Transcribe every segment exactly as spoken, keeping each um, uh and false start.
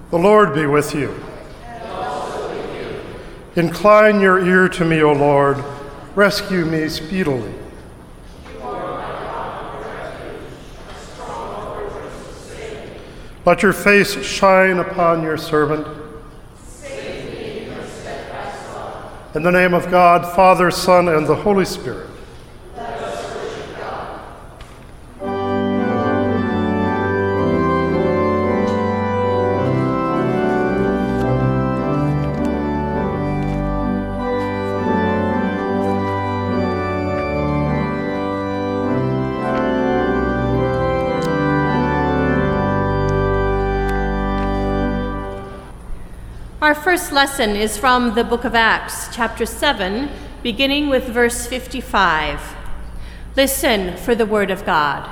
The Lord be with you. And also with you. Incline your ear to me, O Lord. Rescue me speedily. You are my God, my refuge, a strong fortress to save me. Let your face shine upon your servant. Save me in your steadfast love. In the name of God, Father, Son, and the Holy Spirit. Let us worship God. Our first lesson is from the book of Acts, chapter seven, beginning with verse fifty-five. Listen for the word of God.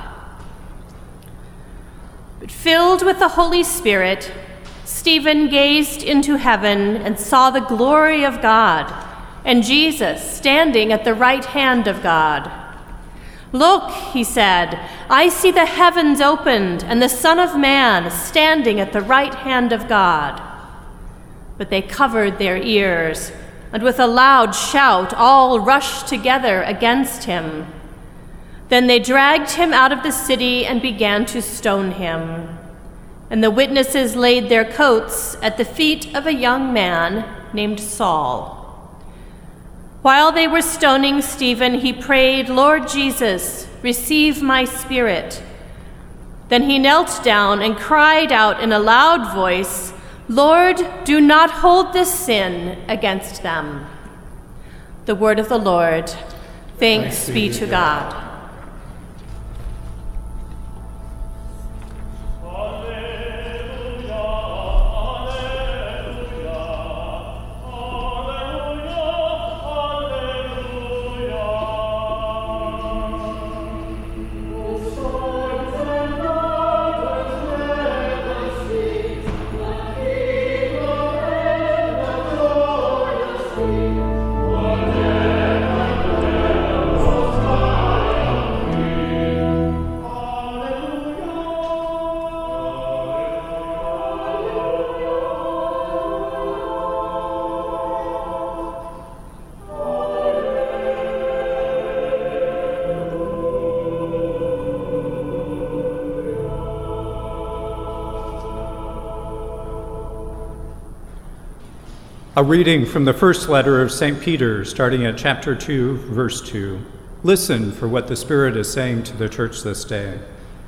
But filled with the Holy Spirit, Stephen gazed into heaven and saw the glory of God and Jesus standing at the right hand of God. Look, he said, I see the heavens opened and the Son of Man standing at the right hand of God. But they covered their ears, and with a loud shout all rushed together against him. Then they dragged him out of the city and began to stone him. And the witnesses laid their coats at the feet of a young man named Saul. While they were stoning Stephen, he prayed, Lord Jesus, receive my spirit. Then he knelt down and cried out in a loud voice, Lord, do not hold this sin against them. The word of the Lord. Thanks, Thanks be to God. God. A reading from the first letter of Saint Peter, starting at chapter two, verse two. Listen for what the Spirit is saying to the church this day.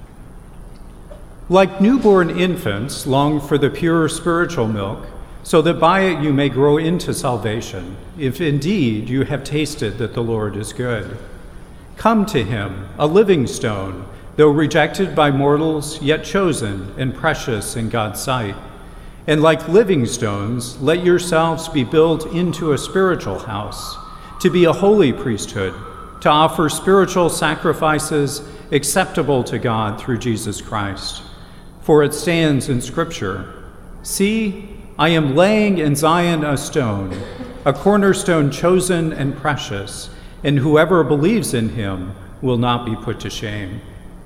Like newborn infants, long for the pure spiritual milk, so that by it you may grow into salvation, if indeed you have tasted that the Lord is good. Come to him, a living stone, though rejected by mortals, yet chosen and precious in God's sight. And like living stones, let yourselves be built into a spiritual house, to be a holy priesthood, to offer spiritual sacrifices acceptable to God through Jesus Christ. For it stands in Scripture, See, I am laying in Zion a stone, a cornerstone chosen and precious, and whoever believes in him will not be put to shame.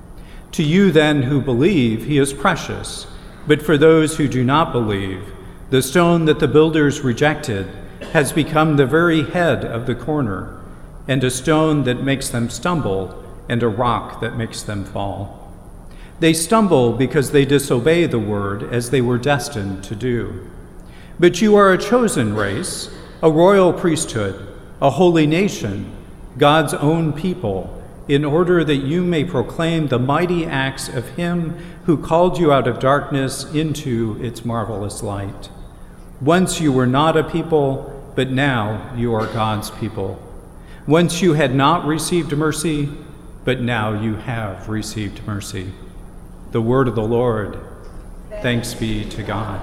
To you then who believe, he is precious. But for those who do not believe, the stone that the builders rejected has become the very head of the corner, and a stone that makes them stumble, and a rock that makes them fall. They stumble because they disobey the word as they were destined to do. But you are a chosen race, a royal priesthood, a holy nation, God's own people, in order that you may proclaim the mighty acts of him who called you out of darkness into its marvelous light. Once you were not a people, but now you are God's people. Once you had not received mercy, but now you have received mercy. The word of the Lord. Thanks be to God.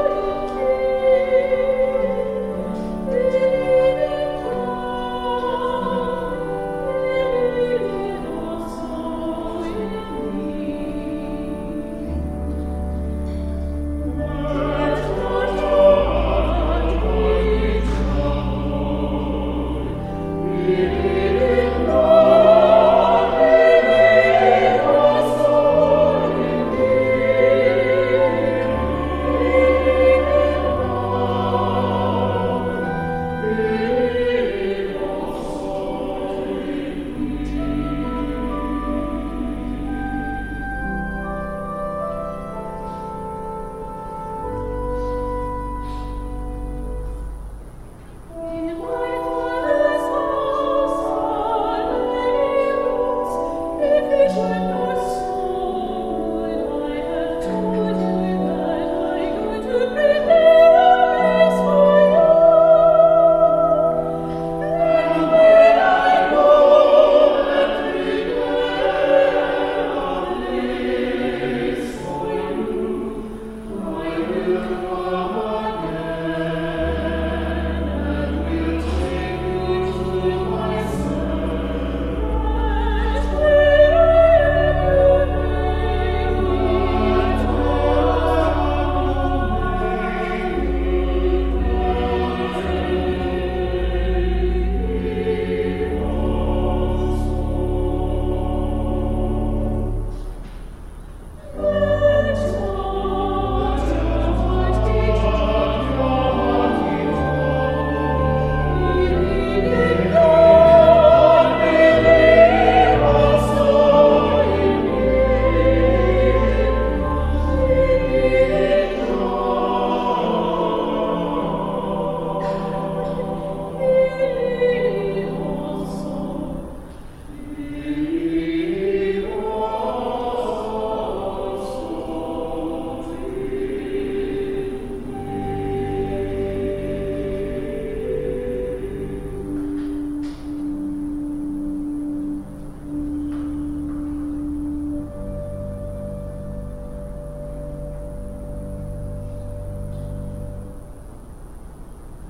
Thank you.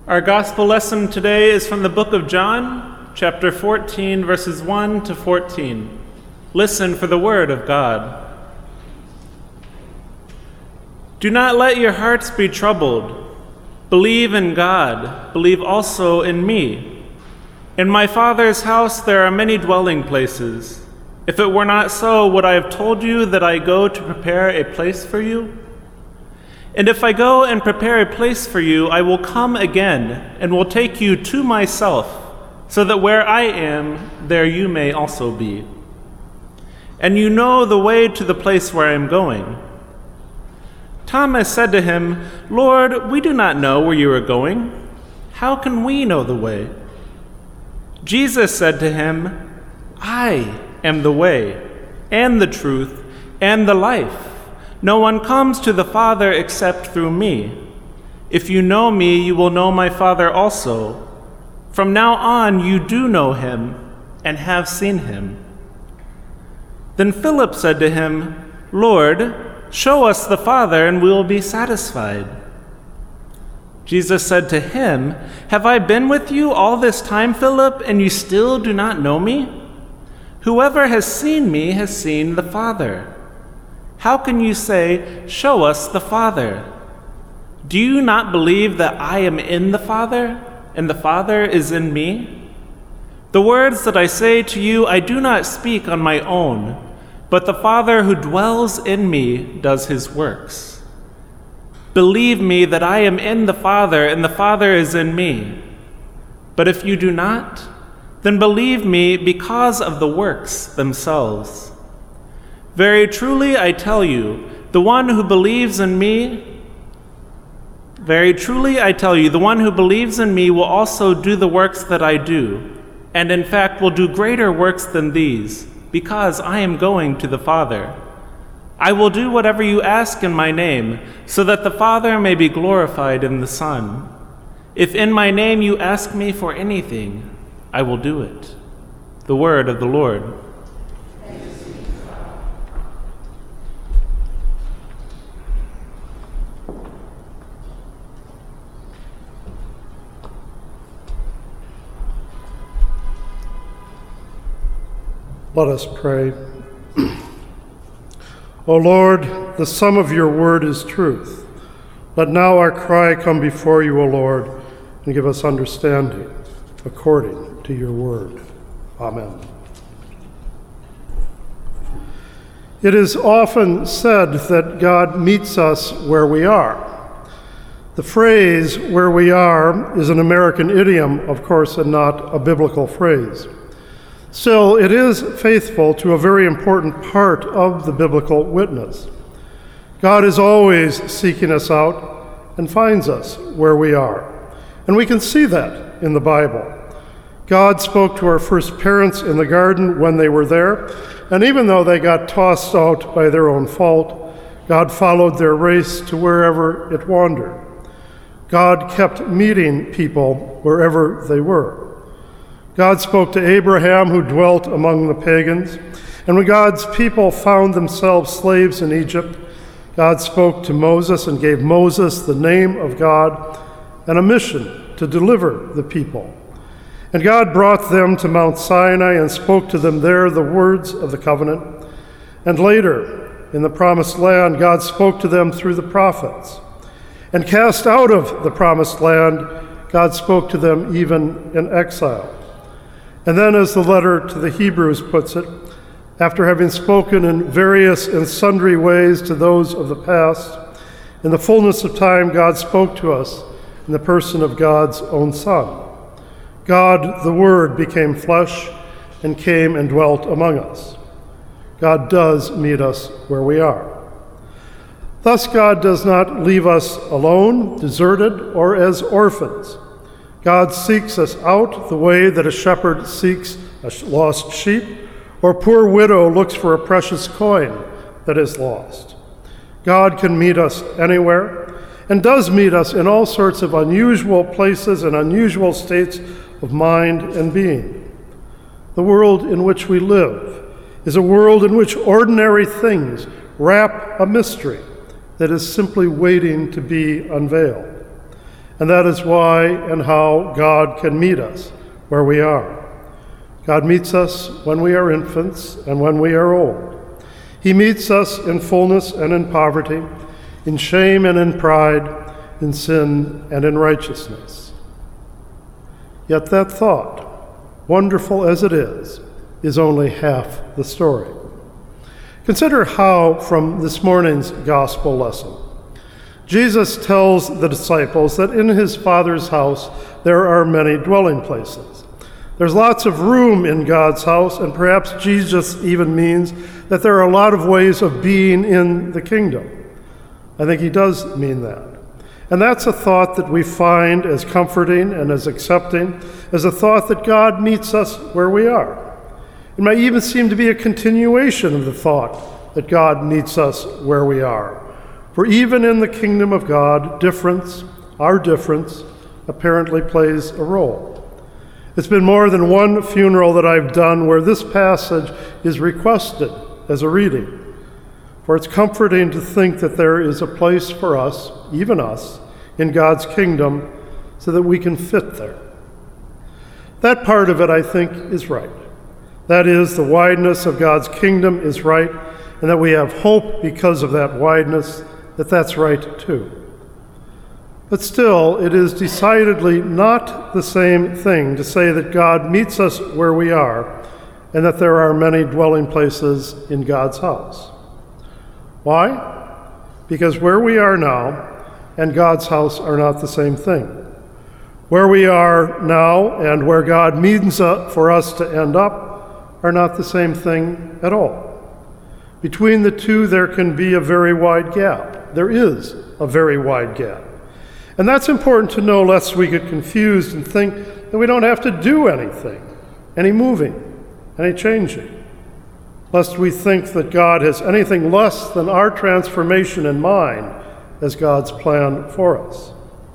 Our gospel lesson today is from the book of John, chapter fourteen, verses one to fourteen. Listen for the word of God. Do not let your hearts be troubled. Believe in God. Believe also in me. In my Father's house there are many dwelling places. If it were not so, would I have told you that I go to prepare a place for you? And if I go and prepare a place for you, I will come again and will take you to myself, so that where I am, there you may also be. And you know the way to the place where I am going. Thomas said to him, Lord, we do not know where you are going. How can we know the way? Jesus said to him, I am the way, and the truth, and the life. No one comes to the Father except through me. If you know me, you will know my Father also. From now on, you do know him and have seen him. Then Philip said to him, Lord, show us the Father, and we will be satisfied. Jesus said to him, Have I been with you all this time, Philip, and you still do not know me? Whoever has seen me has seen the Father. How can you say, Show us the Father? Do you not believe that I am in the Father, and the Father is in me? The words that I say to you I do not speak on my own, but the Father who dwells in me does his works. Believe me that I am in the Father, and the Father is in me. But if you do not, then believe me because of the works themselves. Very truly I tell you, the one who believes in me, very truly I tell you, the one who believes in me will also do the works that I do, and in fact will do greater works than these, because I am going to the Father. I will do whatever you ask in my name, so that the Father may be glorified in the Son. If in my name you ask me for anything, I will do it. The word of the Lord. Let us pray. O Lord, the sum of your word is truth. Let now our cry come before you, O Lord, and give us understanding according to your word. Amen. It is often said that God meets us where we are. The phrase, where we are, is an American idiom, of course, and not a biblical phrase. Still, it is faithful to a very important part of the biblical witness. God is always seeking us out and finds us where we are. And we can see that in the Bible. God spoke to our first parents in the garden when they were there, and even though they got tossed out by their own fault, God followed their race to wherever it wandered. God kept meeting people wherever they were. God spoke to Abraham, who dwelt among the pagans, and when God's people found themselves slaves in Egypt, God spoke to Moses and gave Moses the name of God and a mission to deliver the people. And God brought them to Mount Sinai and spoke to them there the words of the covenant. And later, in the promised land, God spoke to them through the prophets. And cast out of the promised land, God spoke to them even in exile. And then, as the letter to the Hebrews puts it, after having spoken in various and sundry ways to those of the past, in the fullness of time God spoke to us in the person of God's own Son. God, the Word, became flesh and came and dwelt among us. God does meet us where we are. Thus, God does not leave us alone, deserted, or as orphans. God seeks us out the way that a shepherd seeks a lost sheep, or a poor widow looks for a precious coin that is lost. God can meet us anywhere, and does meet us in all sorts of unusual places and unusual states of mind and being. The world in which we live is a world in which ordinary things wrap a mystery that is simply waiting to be unveiled. And that is why and how God can meet us where we are. God meets us when we are infants and when we are old. He meets us in fullness and in poverty, in shame and in pride, in sin and in righteousness. Yet that thought, wonderful as it is, is only half the story. Consider how, from this morning's gospel lesson, Jesus tells the disciples that in his Father's house there are many dwelling places. There's lots of room in God's house, and perhaps Jesus even means that there are a lot of ways of being in the kingdom. I think he does mean that. And that's a thought that we find as comforting and as accepting, as a thought that God meets us where we are. It might even seem to be a continuation of the thought that God meets us where we are. For even in the kingdom of God, difference, our difference, apparently plays a role. It's been more than one funeral that I've done where this passage is requested as a reading. For it's comforting to think that there is a place for us, even us, in God's kingdom so that we can fit there. That part of it, I think, is right. That is, the wideness of God's kingdom is right, and that we have hope because of that wideness, that that's right too. But still, it is decidedly not the same thing to say that God meets us where we are and that there are many dwelling places in God's house. Why? Because where we are now and God's house are not the same thing. Where we are now and where God means for us to end up are not the same thing at all. Between the two, there can be a very wide gap. There is a very wide gap. And that's important to know, lest we get confused and think that we don't have to do anything, any moving, any changing. Lest we think that God has anything less than our transformation in mind as God's plan for us.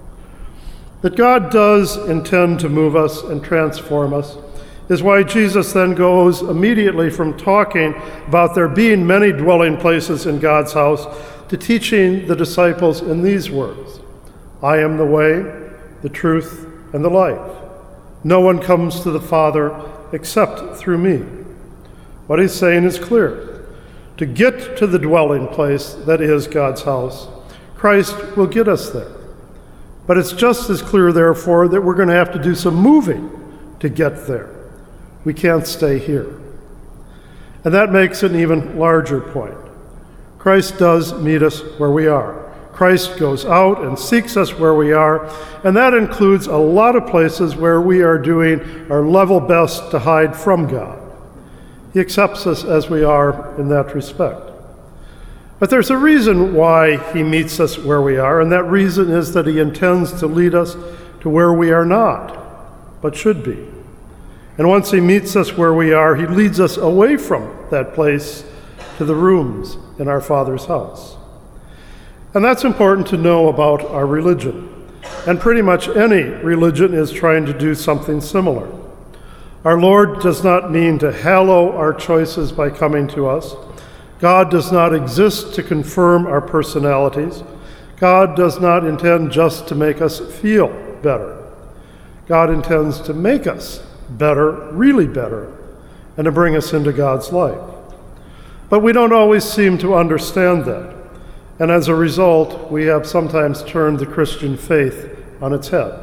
That God does intend to move us and transform us is why Jesus then goes immediately from talking about there being many dwelling places in God's house to teaching the disciples in these words: I am the way, the truth, and the life. No one comes to the Father except through me. What he's saying is clear. To get to the dwelling place that is God's house, Christ will get us there. But it's just as clear, therefore, that we're going to have to do some moving to get there. We can't stay here. And that makes an even larger point. Christ does meet us where we are. Christ goes out and seeks us where we are, and that includes a lot of places where we are doing our level best to hide from God. He accepts us as we are in that respect. But there's a reason why he meets us where we are, and that reason is that he intends to lead us to where we are not, but should be. And once he meets us where we are, he leads us away from that place to the rooms in our Father's house. And that's important to know about our religion. And pretty much any religion is trying to do something similar. Our Lord does not mean to hallow our choices by coming to us. God does not exist to confirm our personalities. God does not intend just to make us feel better. God intends to make us better, really better, and to bring us into God's life. But we don't always seem to understand that. And as a result, we have sometimes turned the Christian faith on its head.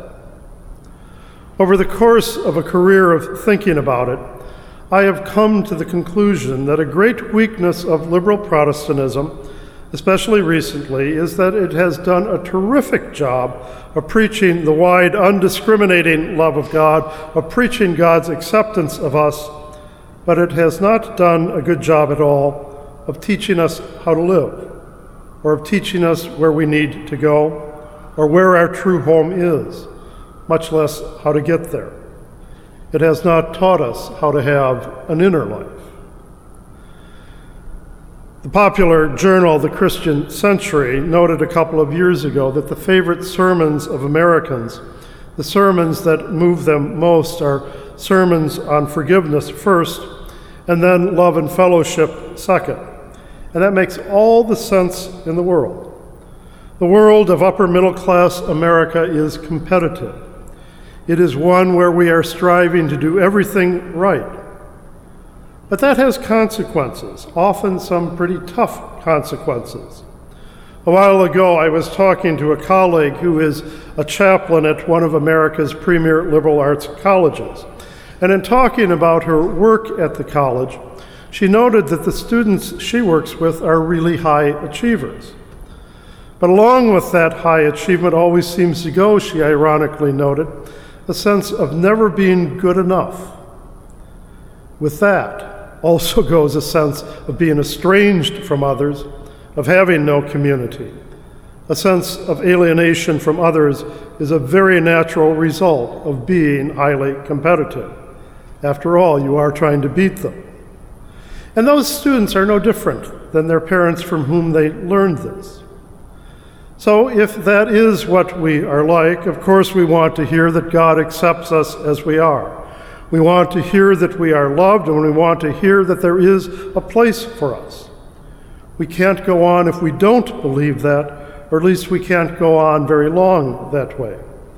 Over the course of a career of thinking about it, I have come to the conclusion that a great weakness of liberal Protestantism, especially recently, is that it has done a terrific job of preaching the wide, undiscriminating love of God, of preaching God's acceptance of us, but it has not done a good job at all of teaching us how to live, or of teaching us where we need to go, or where our true home is, much less how to get there. It has not taught us how to have an inner life. The popular journal, The Christian Century, noted a couple of years ago that the favorite sermons of Americans, the sermons that move them most, are sermons on forgiveness first, and then love and fellowship second. And that makes all the sense in the world. The world of upper middle class America is competitive. It is one where we are striving to do everything right. But that has consequences, often some pretty tough consequences. A while ago, I was talking to a colleague who is a chaplain at one of America's premier liberal arts colleges. And in talking about her work at the college, she noted that the students she works with are really high achievers. But along with that high achievement always seems to go, she ironically noted, a sense of never being good enough. With that also goes a sense of being estranged from others, of having no community. A sense of alienation from others is a very natural result of being highly competitive. After all, you are trying to beat them. And those students are no different than their parents from whom they learned this. So if that is what we are like, of course we want to hear that God accepts us as we are. We want to hear that we are loved, and we want to hear that there is a place for us. We can't go on if we don't believe that, or at least we can't go on very long that way.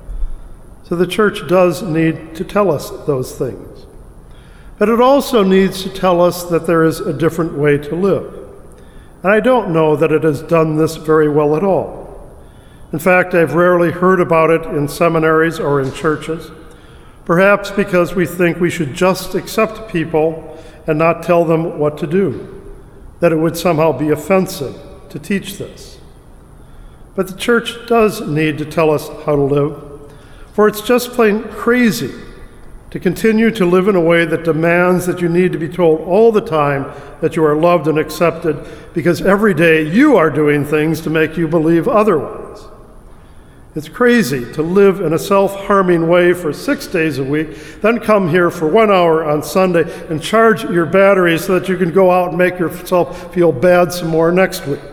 So the church does need to tell us those things. But it also needs to tell us that there is a different way to live. And I don't know that it has done this very well at all. In fact, I've rarely heard about it in seminaries or in churches, perhaps because we think we should just accept people and not tell them what to do, that it would somehow be offensive to teach this. But the church does need to tell us how to live, for it's just plain crazy to continue to live in a way that demands that you need to be told all the time that you are loved and accepted, because every day you are doing things to make you believe otherwise. It's crazy to live in a self-harming way for six days a week, then come here for one hour on Sunday and charge your batteries so that you can go out and make yourself feel bad some more next week.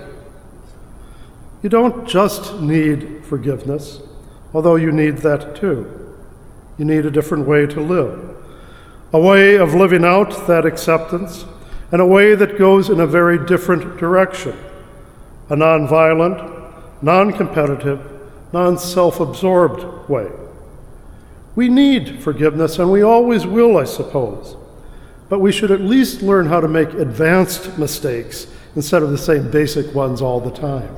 You don't just need forgiveness, although you need that too. You need a different way to live, a way of living out that acceptance, and a way that goes in a very different direction, a nonviolent, non-competitive, non-self-absorbed way. We need forgiveness, and we always will, I suppose, but we should at least learn how to make advanced mistakes instead of the same basic ones all the time.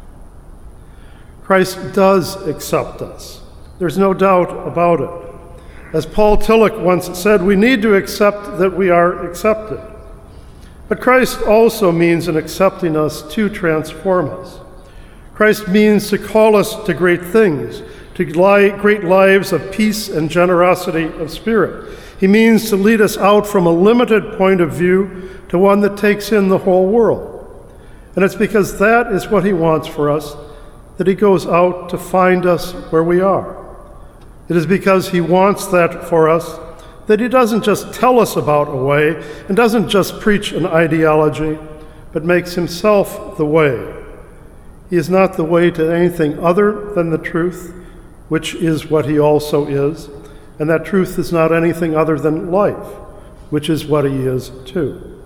Christ does accept us. There's no doubt about it. As Paul Tillich once said, we need to accept that we are accepted. But Christ also means in accepting us to transform us. Christ means to call us to great things, to great lives of peace and generosity of spirit. He means to lead us out from a limited point of view to one that takes in the whole world. And it's because that is what he wants for us that he goes out to find us where we are. It is because he wants that for us that he doesn't just tell us about a way and doesn't just preach an ideology, but makes himself the way. He is not the way to anything other than the truth, which is what he also is, and that truth is not anything other than life, which is what he is too.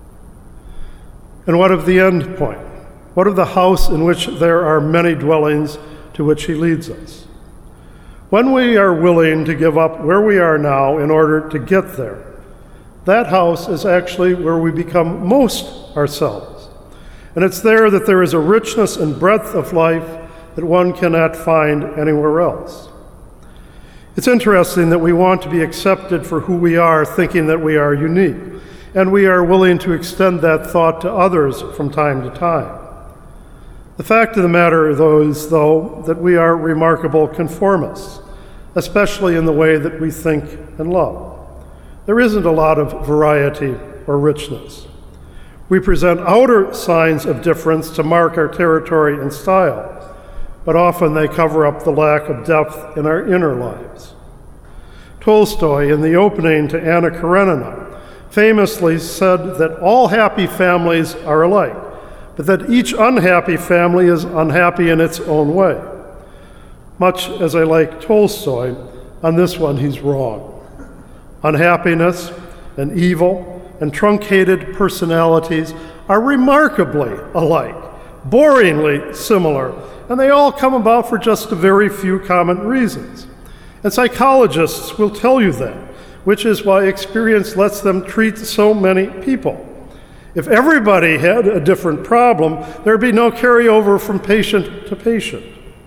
And what of the end point? What of the house in which there are many dwellings to which he leads us? When we are willing to give up where we are now in order to get there, that house is actually where we become most ourselves. And it's there that there is a richness and breadth of life that one cannot find anywhere else. It's interesting that we want to be accepted for who we are, thinking that we are unique, and we are willing to extend that thought to others from time to time. The fact of the matter, though, is, though, that we are remarkable conformists, especially in the way that we think and love. There isn't a lot of variety or richness. We present outer signs of difference to mark our territory and style, but often they cover up the lack of depth in our inner lives. Tolstoy, in the opening to Anna Karenina, famously said that all happy families are alike, but that each unhappy family is unhappy in its own way. Much as I like Tolstoy, on this one he's wrong. Unhappiness and evil and truncated personalities are remarkably alike, boringly similar, and they all come about for just a very few common reasons. And psychologists will tell you that, which is why experience lets them treat so many people. If everybody had a different problem, there'd be no carryover from patient to patient.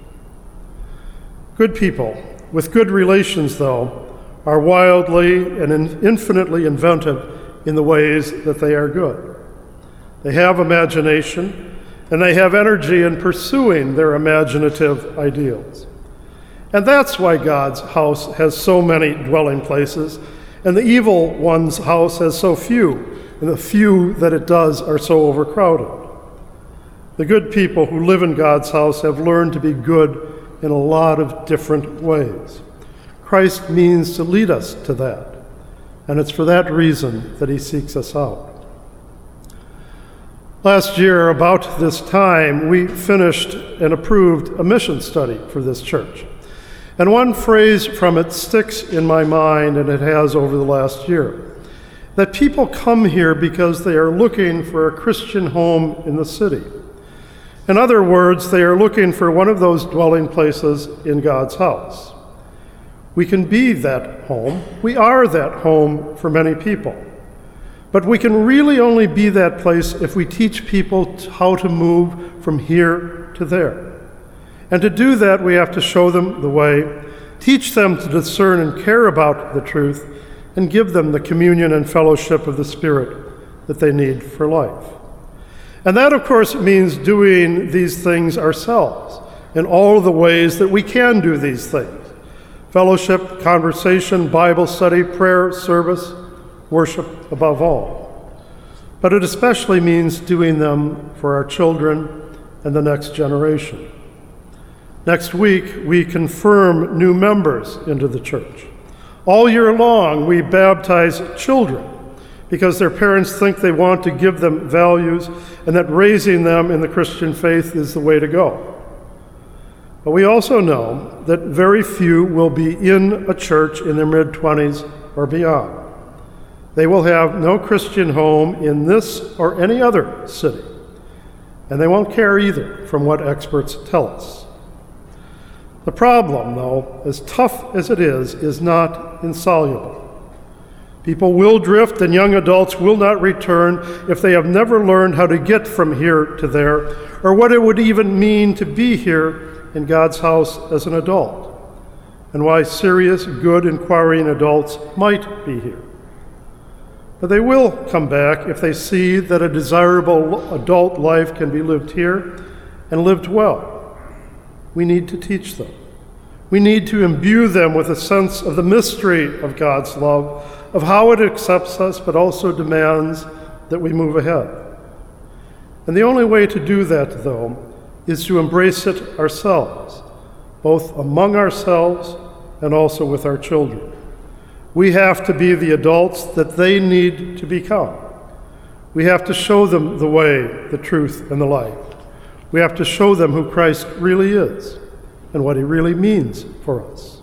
Good people with good relations, though, are wildly and infinitely inventive in the ways that they are good. They have imagination, and they have energy in pursuing their imaginative ideals. And that's why God's house has so many dwelling places, and the evil one's house has so few, and the few that it does are so overcrowded. The good people who live in God's house have learned to be good in a lot of different ways. Christ means to lead us to that, and it's for that reason that he seeks us out. Last year, about this time, we finished and approved a mission study for this church. And one phrase from it sticks in my mind, and it has over the last year, that people come here because they are looking for a Christian home in the city. In other words, they are looking for one of those dwelling places in God's house. We can be that home. We are that home for many people. But we can really only be that place if we teach people how to move from here to there. And to do that, we have to show them the way, teach them to discern and care about the truth, and give them the communion and fellowship of the Spirit that they need for life. And that, of course, means doing these things ourselves in all of the ways that we can do these things. Fellowship, conversation, Bible study, prayer, service, worship above all. But it especially means doing them for our children and the next generation. Next week, we confirm new members into the church. All year long, we baptize children because their parents think they want to give them values and that raising them in the Christian faith is the way to go. But we also know that very few will be in a church in their mid-twenties or beyond. They will have no Christian home in this or any other city, and they won't care either from what experts tell us. The problem, though, as tough as it is, is not insoluble. People will drift, and young adults will not return if they have never learned how to get from here to there, or what it would even mean to be here in God's house as an adult, and why serious, good, inquiring adults might be here. But they will come back if they see that a desirable adult life can be lived here and lived well. We need to teach them. We need to imbue them with a sense of the mystery of God's love, of how it accepts us, but also demands that we move ahead. And the only way to do that, though, is to embrace it ourselves, both among ourselves and also with our children. We have to be the adults that they need to become. We have to show them the way, the truth, and the life. We have to show them who Christ really is and what he really means for us.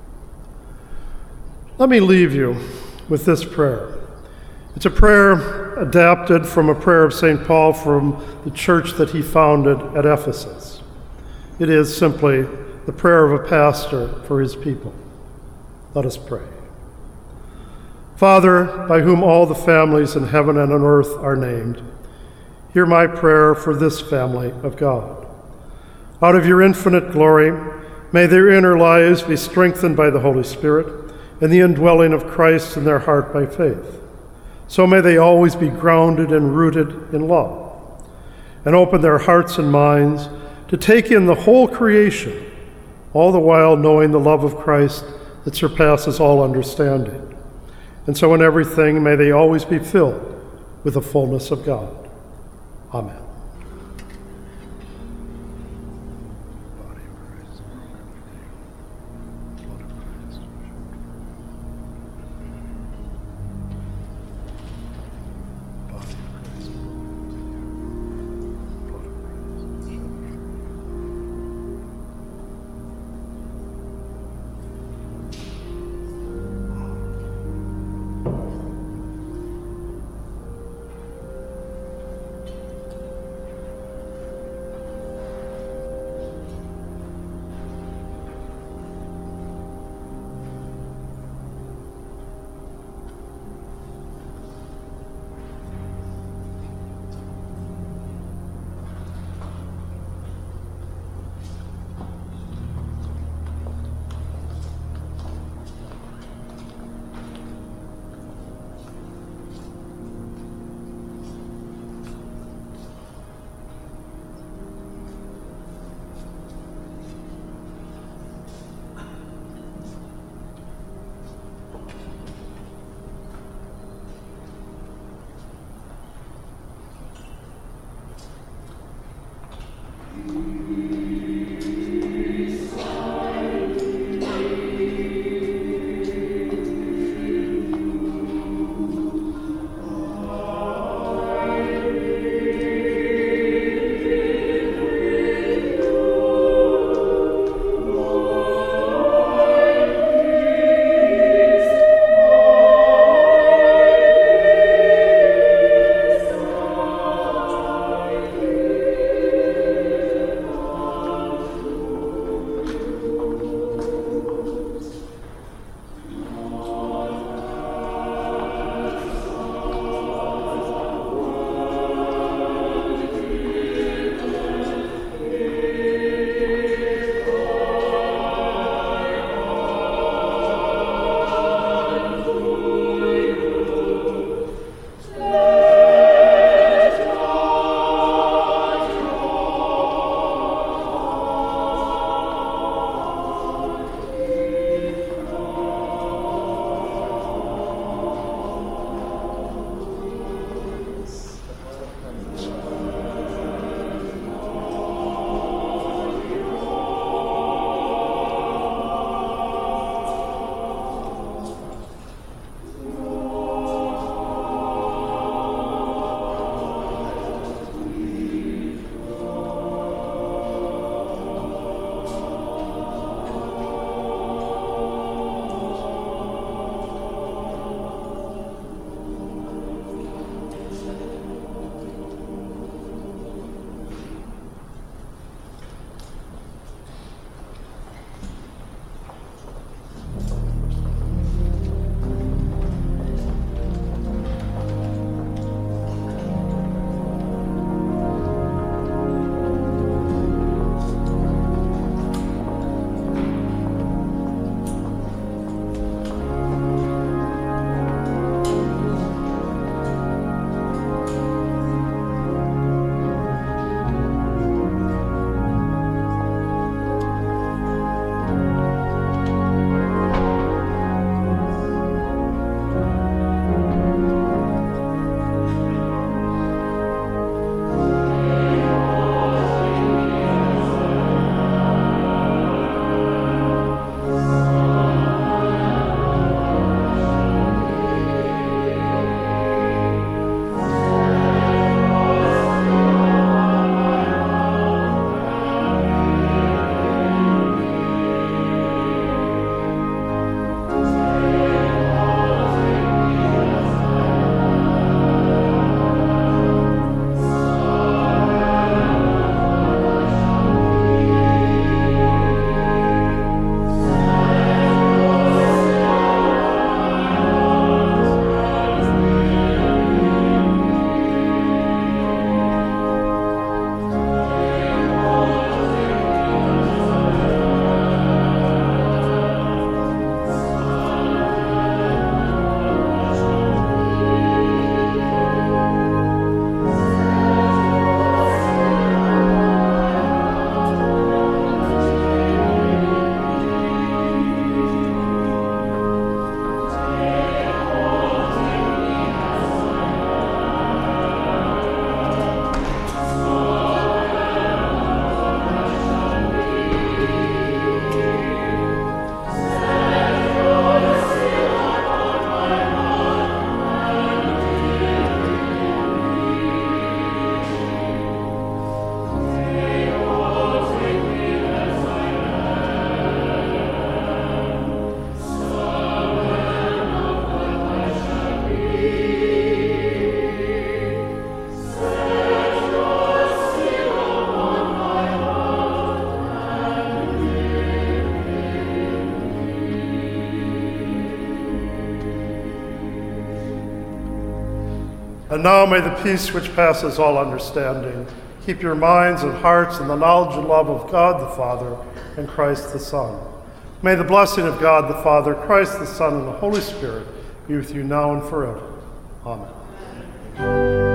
Let me leave you with this prayer. It's a prayer adapted from a prayer of Saint Paul from the church that he founded at Ephesus. It is simply the prayer of a pastor for his people. Let us pray. Father, by whom all the families in heaven and on earth are named, hear my prayer for this family of God. Out of your infinite glory, may their inner lives be strengthened by the Holy Spirit and the indwelling of Christ in their heart by faith. So may they always be grounded and rooted in love, and open their hearts and minds to take in the whole creation, all the while knowing the love of Christ that surpasses all understanding. And so in everything, may they always be filled with the fullness of God. Amen. And now may the peace which passes all understanding keep your minds and hearts in the knowledge and love of God the Father and Christ the Son. May the blessing of God the Father, Christ the Son, and the Holy Spirit be with you now and forever. Amen.